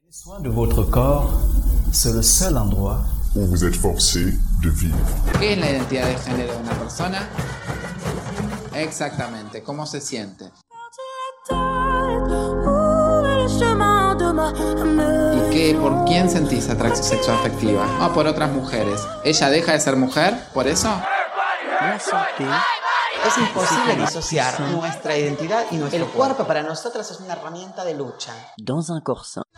Soin de votre corps, c'est le seul endroit où vous êtes forcé de vivre. ¿Qué es la identidad de género de una persona? Exactamente, ¿cómo se siente? ¿Y por quién sentís atracción sexual afectiva? Ah, por otras mujeres. ¿Ella deja de ser mujer por eso? Es imposible disociar nuestra identidad y nuestro cuerpo para nosotras es una herramienta de lucha. Dans un corps sain.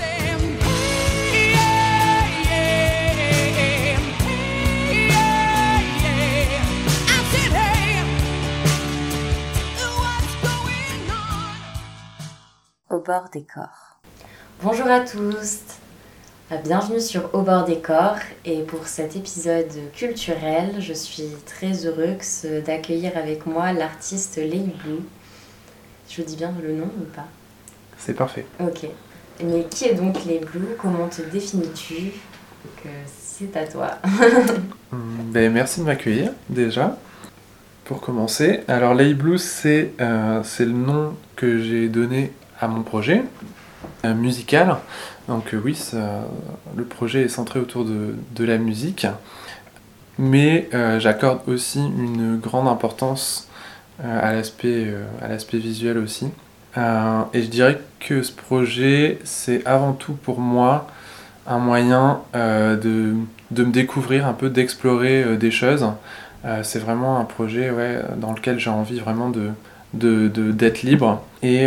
Au bord des corps. Bonjour à tous, bienvenue sur Au bord des corps et pour cet épisode culturel, je suis très heureuse d'accueillir avec moi l'artiste Lei Blue. Je dis bien le nom ou pas? C'est parfait. Ok, mais qui est donc Lei Blue? Comment te définis-tu? C'est à toi. Merci de m'accueillir déjà. Pour commencer, alors Lei Blue c'est le nom que j'ai donné à mon projet musical. Donc oui, le projet est centré autour de la musique, mais j'accorde aussi une grande importance à l'aspect visuel aussi. Et je dirais que ce projet, c'est avant tout pour moi un moyen de me découvrir un peu, d'explorer des choses. C'est vraiment un projet dans lequel j'ai envie vraiment d'être libre et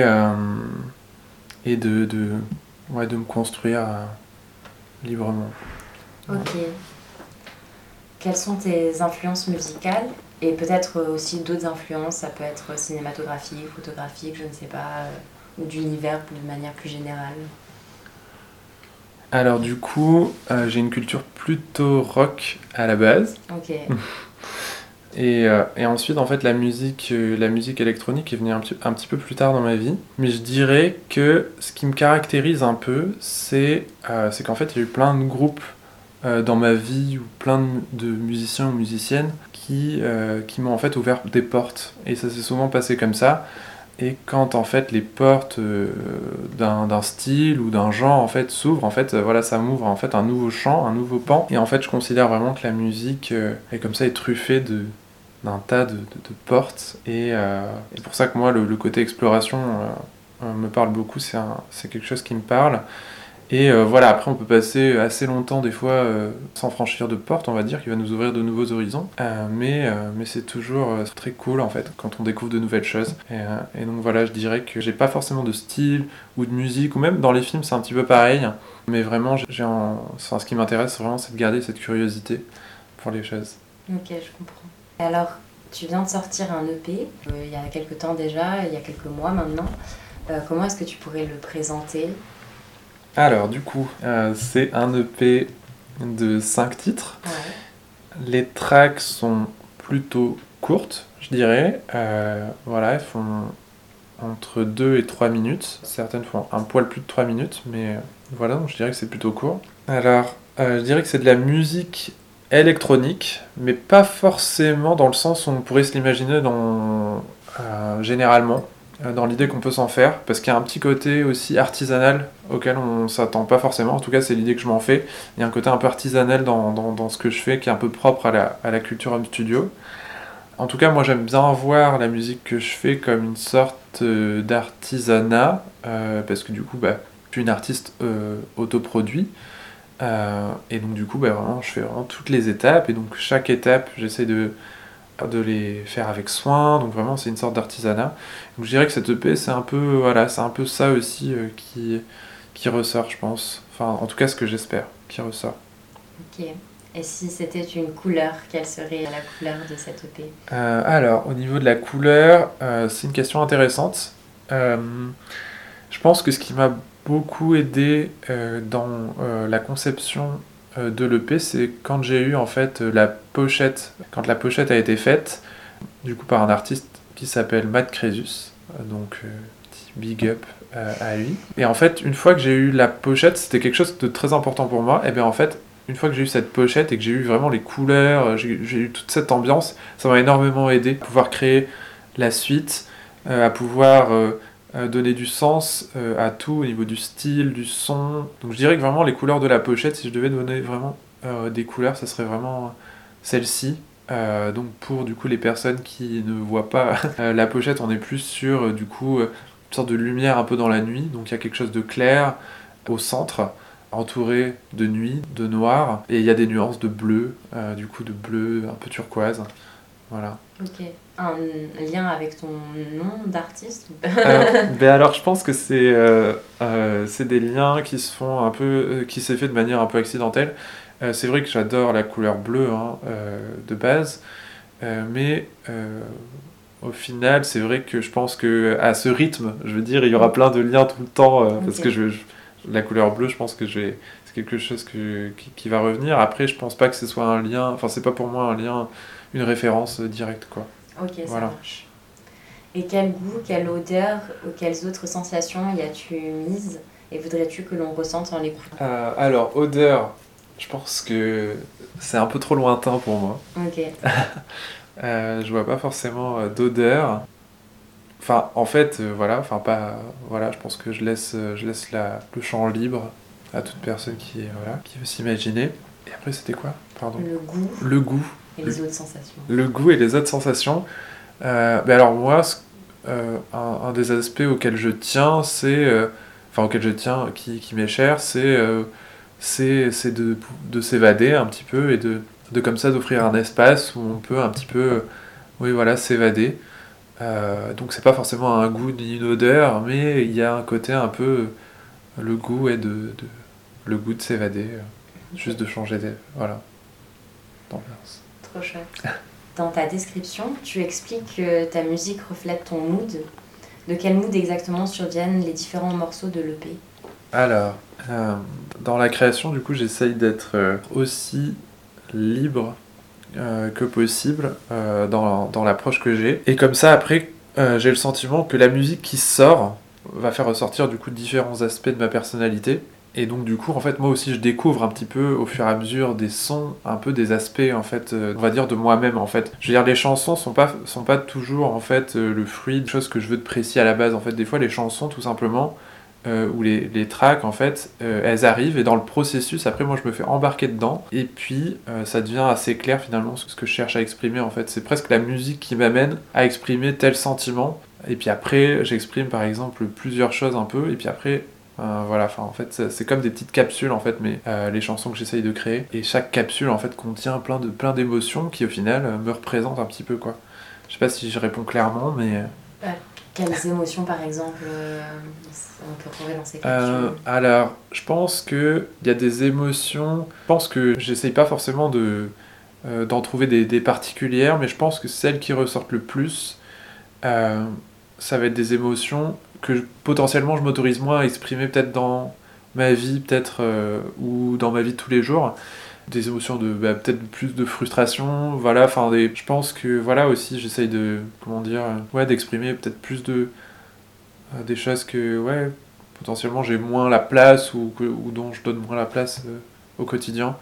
de me construire librement. Ok. Quelles sont tes influences musicales? Et peut-être aussi d'autres influences, ça peut être cinématographique, photographique, je ne sais pas, ou d'univers de manière plus générale. Alors du coup, j'ai une culture plutôt rock à la base. Ok. Et ensuite, en fait, la musique électronique est venue un petit peu plus tard dans ma vie. Mais je dirais que ce qui me caractérise un peu, c'est qu'en fait, il y a eu plein de groupes dans ma vie, ou plein de musiciens ou musiciennes qui m'ont en fait ouvert des portes. Et ça s'est souvent passé comme ça. Et quand en fait les portes d'un style ou d'un genre en fait s'ouvrent, en fait ça m'ouvre en fait un nouveau champ, un nouveau pan. Et en fait je considère vraiment que la musique est comme ça, est truffée d'un tas de portes. Et pour ça que moi le côté exploration me parle beaucoup, c'est quelque chose qui me parle. Et après on peut passer assez longtemps des fois sans franchir de porte, on va dire, qui va nous ouvrir de nouveaux horizons. Mais c'est toujours très cool en fait quand on découvre de nouvelles choses. Et donc voilà, je dirais que j'ai pas forcément de style ou de musique, ou même dans les films c'est un petit peu pareil. Mais vraiment, ce qui m'intéresse vraiment, c'est de garder cette curiosité pour les choses. Ok, je comprends. Alors, tu viens de sortir un EP il y a quelques temps déjà, il y a quelques mois maintenant. Comment est-ce que tu pourrais le présenter ? Alors du coup, c'est un EP de 5 titres. Ouais. Les tracks sont plutôt courtes, je dirais. Elles font entre 2 et 3 minutes. Certaines font un poil plus de 3 minutes, mais voilà, donc je dirais que c'est plutôt court. Alors, je dirais que c'est de la musique électronique, mais pas forcément dans le sens où on pourrait se l'imaginer généralement. Dans l'idée qu'on peut s'en faire, parce qu'il y a un petit côté aussi artisanal auquel on s'attend pas forcément, en tout cas c'est l'idée que je m'en fais. Il y a un côté un peu artisanal dans ce que je fais, qui est un peu propre à la culture home studio. En tout cas moi j'aime bien voir la musique que je fais comme une sorte d'artisanat, parce que du coup je suis une artiste autoproduit, et donc du coup vraiment je fais vraiment toutes les étapes, et donc chaque étape j'essaie de les faire avec soin, donc vraiment c'est une sorte d'artisanat. Donc je dirais que cette EP c'est un peu ça aussi qui ressort, je pense. Enfin en tout cas ce que j'espère qui ressort. Ok. Et si c'était une couleur, quelle serait la couleur de cette EP ? Alors au niveau de la couleur, c'est une question intéressante. Je pense que ce qui m'a beaucoup aidé dans la conception de l'EP, c'est quand j'ai eu en fait la pochette a été faite du coup par un artiste qui s'appelle Matt Crésus, donc petit big up à lui. Et en fait une fois que j'ai eu la pochette, c'était quelque chose de très important pour moi. Et bien en fait une fois que j'ai eu cette pochette et que j'ai eu vraiment les couleurs, j'ai eu toute cette ambiance, ça m'a énormément aidé à pouvoir créer la suite, à pouvoir donner du sens à tout au niveau du style, du son. Donc je dirais que vraiment les couleurs de la pochette, si je devais donner vraiment des couleurs, ça serait vraiment celle-ci. Donc pour du coup les personnes qui ne voient pas la pochette, on est plus sur du coup une sorte de lumière un peu dans la nuit. Donc il y a quelque chose de clair au centre, entouré de nuit, de noir, et il y a des nuances de bleu, du coup de bleu un peu turquoise. Voilà. Ok. Un lien avec ton nom d'artiste Ben alors je pense que c'est des liens qui se font un peu, qui s'est fait de manière un peu accidentelle. C'est vrai que j'adore la couleur bleue de base, mais au final c'est vrai que je pense que à ce rythme, je veux dire, il y aura plein de liens tout le temps parce que la couleur bleue, je pense que c'est quelque chose qui va revenir. Après, je pense pas que ce soit un lien, enfin c'est pas pour moi un lien, une référence directe quoi. Ok, voilà. Ça marche. Et quel goût, quelle odeur ou quelles autres sensations y as-tu mises et voudrais-tu que l'on ressente en l'écoutant? Alors, odeur, je pense que c'est un peu trop lointain pour moi. Ok. Je vois pas forcément d'odeur. Enfin, en fait, voilà, je pense que je laisse le champ libre à toute personne qui veut s'imaginer. Et après, c'était quoi? Pardon. Le goût. Et les autres sensations. Le goût et les autres sensations. Alors moi, un des aspects auxquels je tiens, qui m'est cher, c'est de s'évader un petit peu et de comme ça d'offrir un espace où on peut un petit peu, s'évader. Donc c'est pas forcément un goût ni une odeur, mais il y a un côté un peu le goût le goût de s'évader, juste de changer d'ambiance. Trop chouette. Dans ta description, tu expliques que ta musique reflète ton mood. De quel mood exactement surviennent les différents morceaux de l'EP? Alors, dans la création, du coup, j'essaye d'être aussi libre que possible dans l'approche que j'ai. Et comme ça, après, j'ai le sentiment que la musique qui sort va faire ressortir du coup différents aspects de ma personnalité. Et donc du coup, en fait, moi aussi, je découvre un petit peu au fur et à mesure des sons, un peu des aspects, en fait, on va dire de moi-même, en fait. Je veux dire, les chansons sont pas toujours, en fait, le fruit de choses que je veux te préciser à la base. En fait, des fois, les chansons, tout simplement, ou les tracks, en fait, elles arrivent, et dans le processus, après, moi, je me fais embarquer dedans, et puis, ça devient assez clair, finalement, ce que je cherche à exprimer, en fait. C'est presque la musique qui m'amène à exprimer tel sentiment, et puis après, j'exprime, par exemple, plusieurs choses un peu, et puis après... en fait c'est comme des petites capsules en fait, mais les chansons que j'essaye de créer, et chaque capsule en fait contient plein d'émotions qui au final me représentent un petit peu quoi. Je sais pas si je réponds clairement, mais quelles émotions par exemple on peut trouver dans ces capsules? Alors je pense que il y a des émotions, je pense que j'essaye pas forcément d'en trouver des particulières, mais je pense que celles qui ressortent le plus ça va être des émotions que potentiellement je m'autorise moins à exprimer peut-être dans ma vie, peut-être ou dans ma vie de tous les jours. Des émotions de peut-être plus de frustration, voilà, enfin je pense que voilà aussi j'essaye de d'exprimer peut-être plus des choses que potentiellement j'ai moins la place ou dont je donne moins la place au quotidien.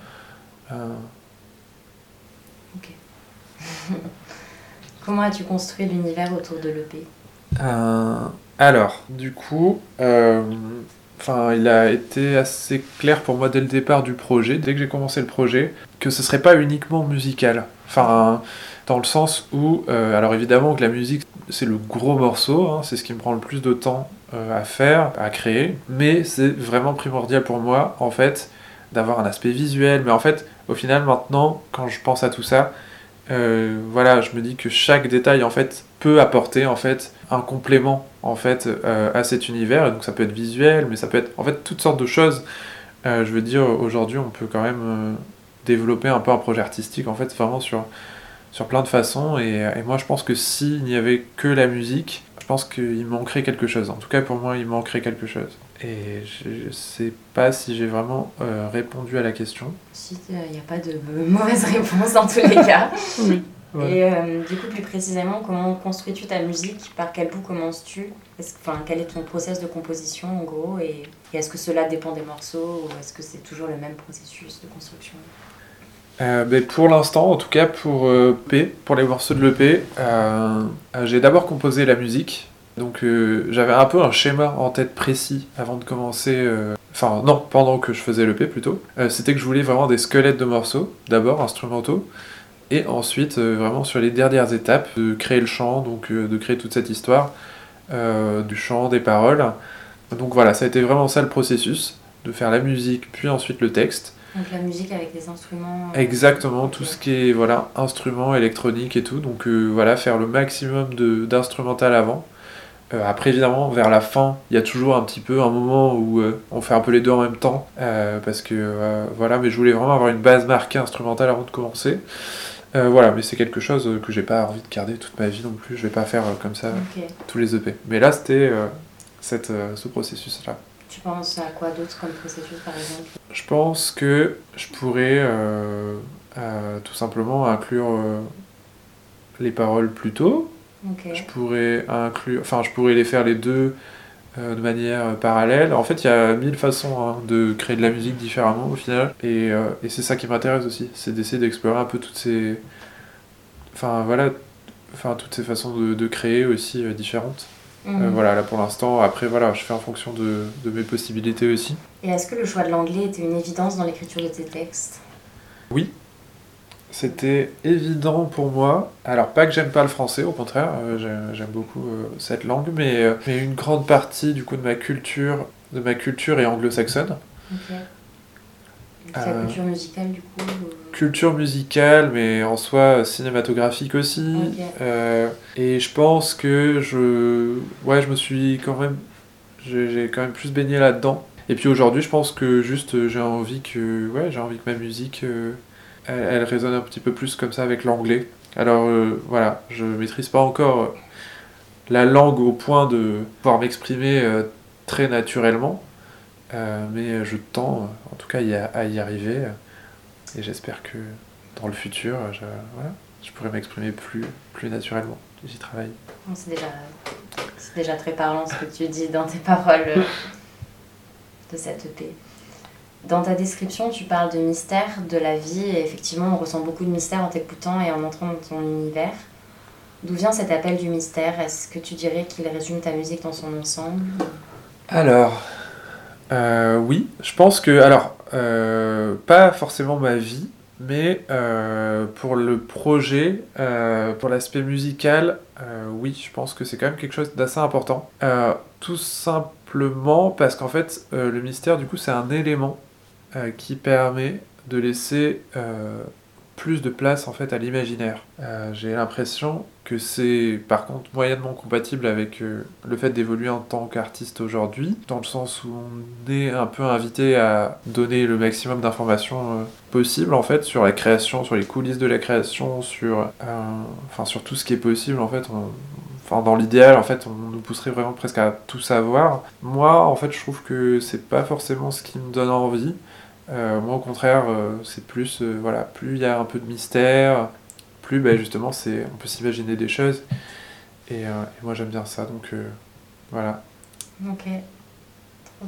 Ok. Comment as-tu construit l'univers autour de l'EP? Alors, du coup, il a été assez clair pour moi dès le départ du projet, dès que j'ai commencé le projet, que ce serait pas uniquement musical. Enfin, dans le sens où, alors évidemment que la musique, c'est le gros morceau, hein, c'est ce qui me prend le plus de temps à faire, à créer, mais c'est vraiment primordial pour moi, en fait, d'avoir un aspect visuel. Mais en fait, au final, maintenant, quand je pense à tout ça, je me dis que chaque détail en fait peut apporter en fait un complément en fait à cet univers, et donc ça peut être visuel, mais ça peut être en fait toutes sortes de choses. Je veux dire, aujourd'hui on peut quand même développer un peu un projet artistique en fait vraiment sur plein de façons, et moi je pense que s'il n'y avait que la musique, je pense qu'il manquerait quelque chose. En tout cas pour moi il manquerait quelque chose. Et je sais pas si j'ai vraiment répondu à la question. Si, il n'y a pas de mauvaise réponse dans tous les cas. Oui. Ouais. Et du coup, plus précisément, comment construis-tu ta musique? Par quel bout commences-tu? Quel est ton process de composition en gros? Et est-ce que cela dépend des morceaux, ou est-ce que c'est toujours le même processus de construction? Pour l'instant, en tout cas pour les morceaux de l'EP, j'ai d'abord composé la musique. Donc j'avais un peu un schéma en tête précis avant de commencer... Enfin non, pendant que je faisais l'EP plutôt. C'était que je voulais vraiment des squelettes de morceaux, d'abord instrumentaux, et ensuite vraiment sur les dernières étapes, de créer le chant, donc de créer toute cette histoire, du chant, des paroles. Donc voilà, ça a été vraiment ça le processus, de faire la musique, puis ensuite le texte. Donc la musique avec des instruments... Exactement, ok. tout ce qui est voilà, instruments, électronique et tout. Donc voilà, faire le maximum d'instrumental avant. Après évidemment, vers la fin, il y a toujours un petit peu un moment où on fait un peu les deux en même temps. Parce que voilà, mais je voulais vraiment avoir une base marquée instrumentale avant de commencer. Voilà, mais c'est quelque chose que j'ai pas envie de garder toute ma vie non plus. Je vais pas faire comme ça tous les EP. Mais là, c'était ce processus-là. Tu penses à quoi d'autre comme processus par exemple? Je pense que je pourrais tout simplement inclure les paroles plus tôt. Ok. Je pourrais je pourrais les faire les deux de manière parallèle. En fait, il y a 1000 façons de créer de la musique différemment au final. Et c'est ça qui m'intéresse aussi, c'est d'essayer d'explorer un peu toutes ces... toutes ces façons de créer aussi différentes. Voilà, là pour l'instant, après voilà, je fais en fonction de mes possibilités aussi. Et est-ce que le choix de l'anglais était une évidence dans l'écriture de tes textes? Oui, c'était évident pour moi. Alors pas que j'aime pas le français, au contraire, j'aime beaucoup cette langue, mais une grande partie du coup de ma culture est anglo-saxonne. Ok. Ta culture musicale du coup Culture musicale, mais en soi cinématographique aussi. Ok. Et je pense que je me suis quand même... J'ai quand même plus baigné là-dedans. Et puis aujourd'hui, je pense que juste j'ai envie que ma musique elle résonne un petit peu plus comme ça avec l'anglais. Alors voilà, je maîtrise pas encore la langue au point de pouvoir m'exprimer très naturellement. Mais je tends en tout cas à y arriver et j'espère que dans le futur je pourrai m'exprimer plus naturellement. J'y travaille. C'est déjà très parlant ce que tu dis dans tes paroles de cette EP. Dans ta description, tu parles de mystère, de la vie, et effectivement on ressent beaucoup de mystère en t'écoutant et en entrant dans ton univers. D'où vient cet appel du mystère? Est-ce que tu dirais qu'il résume ta musique dans son ensemble? Alors... oui, je pense que, pas forcément ma vie, mais pour le projet, pour l'aspect musical, oui, je pense que c'est quand même quelque chose d'assez important. Tout simplement parce qu'en fait, le mystère, du coup, c'est un élément qui permet de laisser plus de place en fait à l'imaginaire. J'ai l'impression que c'est par contre moyennement compatible avec le fait d'évoluer en tant qu'artiste aujourd'hui, dans le sens où on est un peu invité à donner le maximum d'informations possibles en fait sur la création, sur les coulisses de la création, sur tout ce qui est possible en fait. Dans l'idéal, en fait, on nous pousserait vraiment presque à tout savoir. Moi, en fait, je trouve que c'est pas forcément ce qui me donne envie. Moi, au contraire, c'est plus, plus il y a un peu de mystère, plus, justement, on peut s'imaginer des choses. Et moi, j'aime bien ça, donc voilà. Ok, trop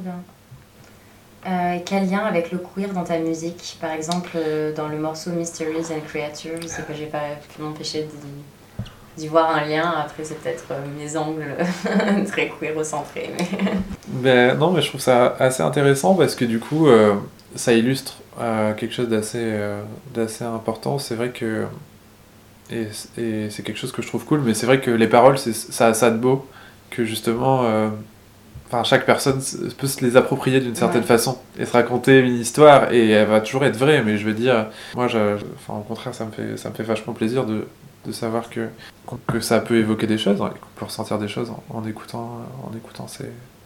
bien. Et quel lien avec le queer dans ta musique? Par exemple, dans le morceau Mysteries and Creatures, c'est que j'ai pas pu m'empêcher d'y voir un lien. Après, c'est peut-être mes angles très queer-centrés. Mais... non, mais je trouve ça assez intéressant parce que du coup, ça illustre quelque chose d'assez important. C'est vrai que... Et c'est quelque chose que je trouve cool, mais c'est vrai que les paroles, ça a ça de beau, que justement... chaque personne peut se les approprier d'une certaine façon et se raconter une histoire et elle va toujours être vraie, mais je veux dire, moi, au contraire, ça me fait vachement plaisir de savoir que ça peut évoquer des choses, qu'on peut ressentir des choses en écoutant ces...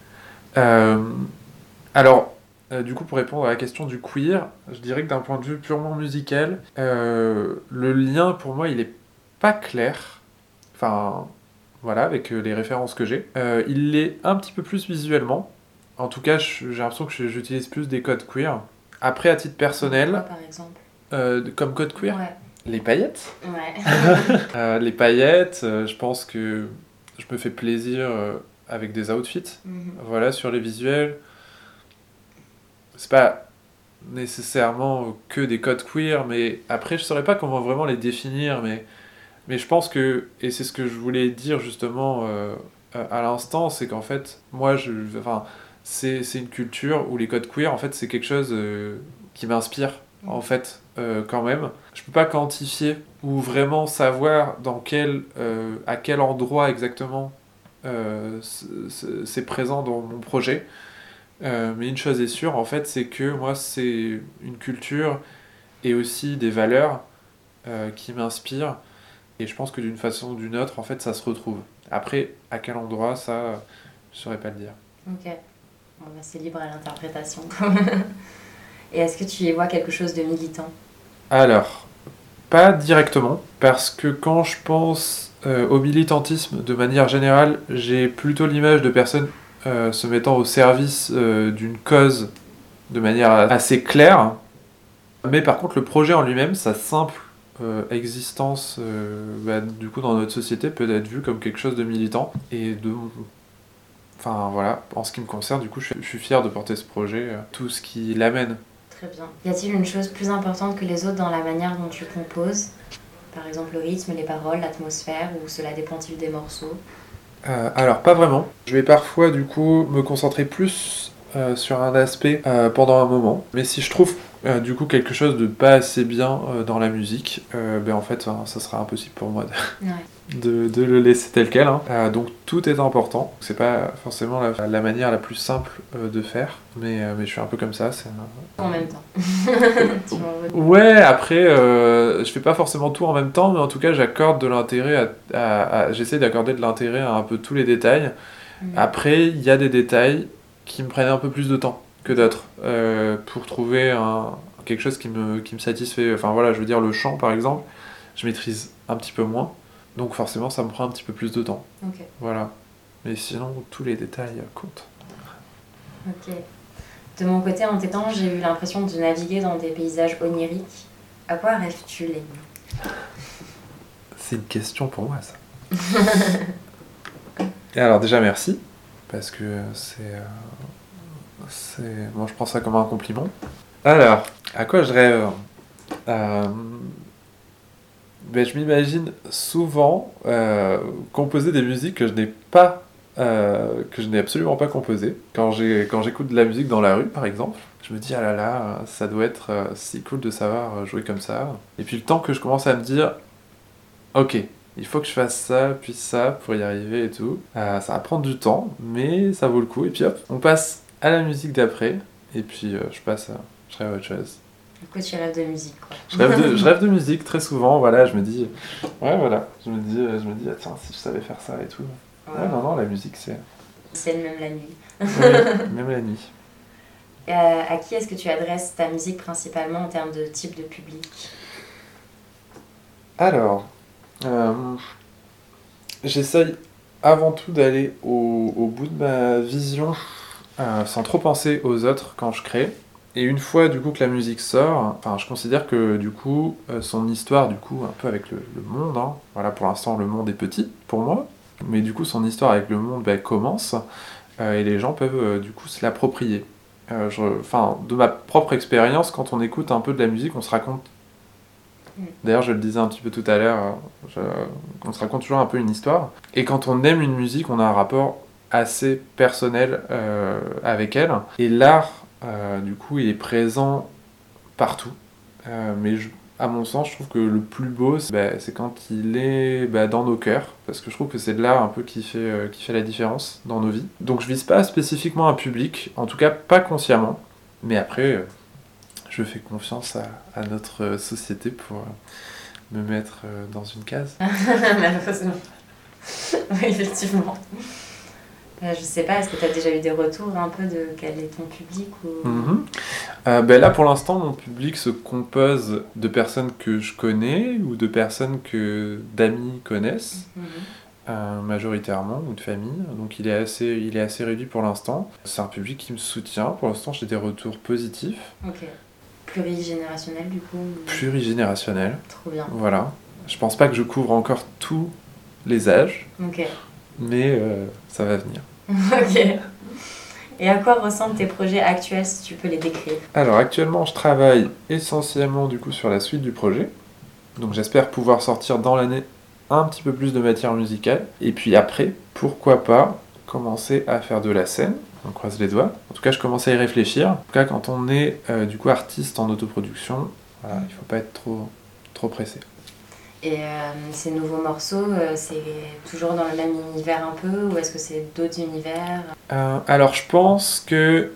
du coup, pour répondre à la question du queer, je dirais que d'un point de vue purement musical, le lien pour moi, il est pas clair. Avec les références que j'ai. Il l'est un petit peu plus visuellement. En tout cas, j'ai l'impression que j'utilise plus des codes queer. Après, à titre personnel... Quoi, par exemple comme code queer? Ouais. Les paillettes. Ouais. Les paillettes, je pense que je me fais plaisir avec des outfits. Voilà, sur les visuels. C'est pas nécessairement que des codes queer, mais après, je saurais pas comment vraiment les définir, mais je pense que, et c'est ce que je voulais dire justement à l'instant, c'est qu'en fait, moi, c'est une culture où les codes queer, en fait, c'est quelque chose qui m'inspire, en fait, quand même. Je peux pas quantifier ou vraiment savoir à quel endroit exactement c'est présent dans mon projet. Mais une chose est sûre, en fait, c'est que moi, c'est une culture et aussi des valeurs qui m'inspirent. Et je pense que d'une façon ou d'une autre, en fait, ça se retrouve. Après, à quel endroit, ça, je saurais pas le dire. Ok. Bon, bah, c'est libre à l'interprétation. Et est-ce que tu y vois quelque chose de militant ? Alors, pas directement, parce que quand je pense au militantisme de manière générale, j'ai plutôt l'image de personnes se mettant au service d'une cause de manière assez claire. Mais par contre, le projet en lui-même, sa simple existence du coup dans notre société peut être vue comme quelque chose de militant. Et enfin voilà, en ce qui me concerne, du coup, je suis fier de porter ce projet, tout ce qui l'amène. Très bien. Y a-t-il une chose plus importante que les autres dans la manière dont tu composes ? Par exemple le rythme, les paroles, l'atmosphère, ou cela dépend-il des morceaux ? Alors pas vraiment. Je vais parfois du coup me concentrer plus sur un aspect pendant un moment. Mais si je trouve du coup quelque chose de pas assez bien dans la musique, en fait ça sera impossible pour moi de le laisser tel quel. Donc tout est important. C'est pas forcément la manière la plus simple de faire, mais je suis un peu comme ça. En même temps. Ouais, après je fais pas forcément tout en même temps, mais en tout cas j'accorde de l'intérêt j'essaie d'accorder de l'intérêt à un peu tous les détails. Après il y a des détails qui me prennent un peu plus de temps que d'autres pour trouver quelque chose qui me satisfait. Enfin voilà, je veux dire le chant par exemple, je maîtrise un petit peu moins, donc forcément ça me prend un petit peu plus de temps. Okay. Voilà. Mais sinon tous les détails comptent. Ok. De mon côté, en t'étant, j'ai eu l'impression de naviguer dans des paysages oniriques. À quoi rêves-tu, Lémi ? C'est une question pour moi ça. Et alors déjà merci, parce que moi je prends ça comme un compliment. Alors, à quoi je rêve ? Je m'imagine souvent composer des musiques que je n'ai absolument pas composées. Quand j'écoute de la musique dans la rue, par exemple, je me dis ah là là, ça doit être si cool de savoir jouer comme ça. Et puis le temps que je commence à me dire, ok, il faut que je fasse ça, puis ça, pour y arriver et tout. Ça va prendre du temps, mais ça vaut le coup. Et puis hop, on passe à la musique d'après, et puis je rêve à autre chose. Du coup, tu rêves de musique, quoi. Je rêve de musique très souvent, voilà, je me dis, je me dis, tiens, si je savais faire ça et tout. Ouais, non, la musique, c'est... C'est même la nuit. Ouais, même la nuit. À qui est-ce que tu adresses ta musique principalement en termes de type de public ? Alors, j'essaye avant tout d'aller au bout de ma vision sans trop penser aux autres quand je crée. Et une fois du coup que la musique sort, je considère que du coup son histoire du coup un peu avec le monde, voilà, pour l'instant le monde est petit pour moi, mais du coup son histoire avec le monde commence et les gens peuvent du coup se l'approprier. De ma propre expérience, quand on écoute un peu de la musique, on se raconte. D'ailleurs, je le disais un petit peu tout à l'heure, on se raconte toujours un peu une histoire. Et quand on aime une musique, on a un rapport assez personnel avec elle. Et l'art, du coup, il est présent partout. Mais à mon sens, je trouve que le plus beau, c'est quand il est dans nos cœurs. Parce que je trouve que c'est de l'art un peu qui fait la différence dans nos vies. Donc je vise pas spécifiquement un public, en tout cas pas consciemment. Mais après... je fais confiance à notre société pour me mettre dans une case. Malheureusement. Oui, effectivement. Je sais pas, est-ce que tu as déjà eu des retours un peu de quel est ton public ou... Là, pour l'instant, mon public se compose de personnes que je connais ou de personnes que d'amis connaissent, majoritairement, ou de famille. Donc il est assez réduit pour l'instant. C'est un public qui me soutient. Pour l'instant, j'ai des retours positifs. Ok. Plurigénérationnel du coup ? Plurigénérationnel. Trop bien. Voilà. Je pense pas que je couvre encore tous les âges. Ok. Mais ça va venir. Ok. Et à quoi ressemblent tes projets actuels, si tu peux les décrire ? Alors actuellement, je travaille essentiellement du coup sur la suite du projet. Donc j'espère pouvoir sortir dans l'année un petit peu plus de matière musicale. Et puis après, pourquoi pas commencer à faire de la scène. On croise les doigts. En tout cas, je commence à y réfléchir. En tout cas, quand on est du coup artiste en autoproduction, voilà, il faut pas être trop pressé. Et ces nouveaux morceaux, c'est toujours dans le même univers un peu, ou est-ce que c'est d'autres univers? Alors, je pense que...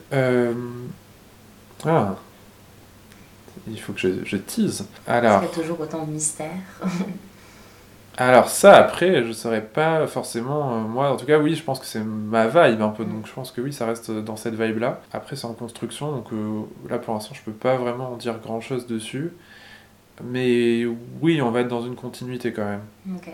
il faut que je tease. Alors, il y a toujours autant de mystères. Alors ça, après, je saurais pas forcément... moi, en tout cas, oui, je pense que c'est ma vibe un peu. Donc je pense que oui, ça reste dans cette vibe-là. Après, c'est en construction, donc là, pour l'instant, je peux pas vraiment en dire grand-chose dessus. Mais oui, on va être dans une continuité quand même. Ok.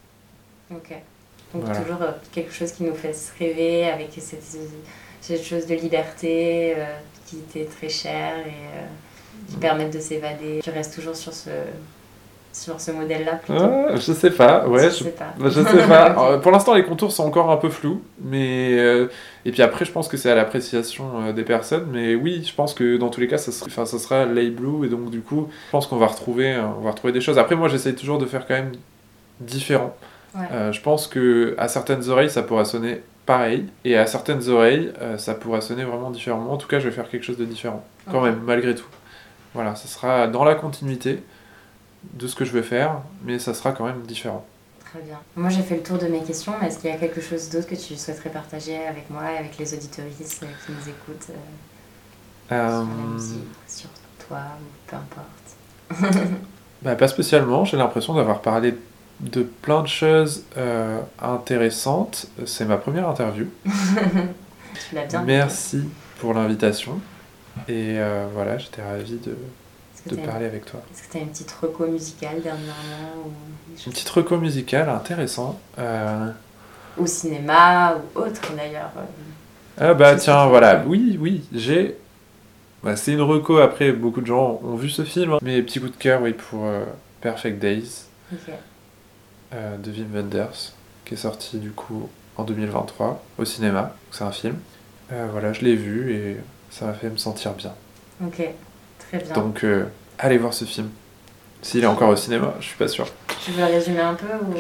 Donc voilà. Toujours quelque chose qui nous fait rêver, avec cette chose de liberté qui était très chère et qui permettent de s'évader. Tu restes toujours sur ce modèle-là plutôt? Je sais pas, ouais. Je sais pas. Je sais pas. Alors, pour l'instant, les contours sont encore un peu flous, mais et puis après, je pense que c'est à l'appréciation des personnes. Mais oui, je pense que dans tous les cas, ça sera Lay Blue, et donc du coup, je pense qu'on va retrouver des choses. Après, moi, j'essaie toujours de faire quand même différent. Ouais. Je pense que à certaines oreilles, ça pourra sonner pareil, et à certaines oreilles, ça pourra sonner vraiment différemment. En tout cas, je vais faire quelque chose de différent, quand même, malgré tout. Voilà, ça sera dans la continuité de ce que je veux faire, mais ça sera quand même différent. Très bien. Moi, j'ai fait le tour de mes questions, mais est-ce qu'il y a quelque chose d'autre que tu souhaiterais partager avec moi et avec les auditoristes qui nous écoutent sur la musique, sur toi, ou peu importe? Pas spécialement, j'ai l'impression d'avoir parlé de plein de choses intéressantes. C'est ma première interview. Tu l'as bien. Merci pour l'invitation. Et voilà, j'étais ravi de parler avec toi. Est-ce que tu as une petite reco musicale dernièrement Une petite reco musicale, intéressant. Ou cinéma, ou autre d'ailleurs. Tiens, voilà, oui, j'ai... c'est une reco, après, beaucoup de gens ont vu ce film. Mais petit coup de cœur, oui, pour Perfect Days, de Wim Wenders, qui est sorti du coup en 2023 au cinéma. C'est un film. Voilà, je l'ai vu et ça m'a fait me sentir bien. Ok, très bien. Donc, allez voir ce film. S'il est encore au cinéma, je suis pas sûr. Tu veux le résumer un peu ou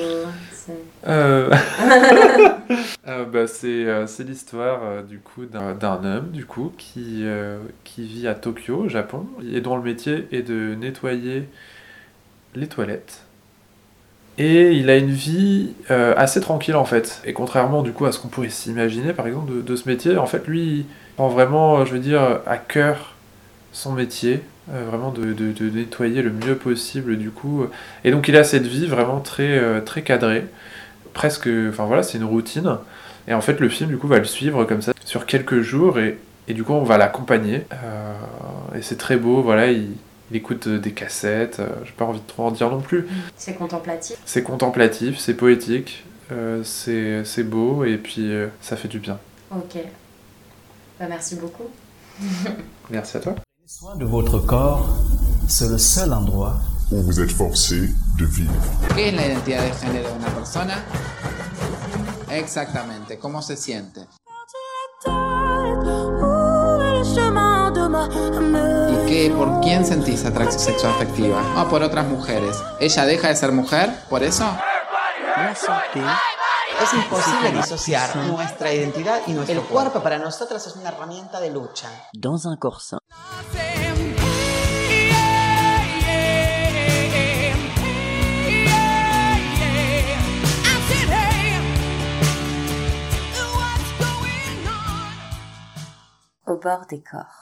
c'est l'histoire du coup d'un homme du coup qui vit à Tokyo, au Japon, et dont le métier est de nettoyer les toilettes. Et il a une vie assez tranquille en fait. Et contrairement du coup à ce qu'on pourrait s'imaginer par exemple de ce métier, en fait lui il prend vraiment, je veux dire, à cœur son métier, vraiment de nettoyer le mieux possible du coup. Et donc il a cette vie vraiment très cadrée, presque, enfin voilà, c'est une routine. Et en fait le film du coup va le suivre comme ça sur quelques jours et du coup on va l'accompagner. Et c'est très beau, voilà, il écoute des cassettes, j'ai pas envie de trop en dire non plus. C'est contemplatif. C'est contemplatif, c'est poétique, c'est beau et puis ça fait du bien. Ok. Merci beaucoup. Merci à toi. Prenez soin de votre corps, c'est le seul endroit où vous êtes forcé de vivre. ¿Qué es la identidad de género de una persona? Exactamente, ¿cómo se siente? ¿Y por quién sentís atracción sexual afectiva? Por otras mujeres. ¿Ella deja de ser mujer por eso? La santé. Es imposible disociar nuestra identidad y nuestro cuerpo. Para nosotras es una herramienta de lucha. Dans un corps sain. Au bord des corps.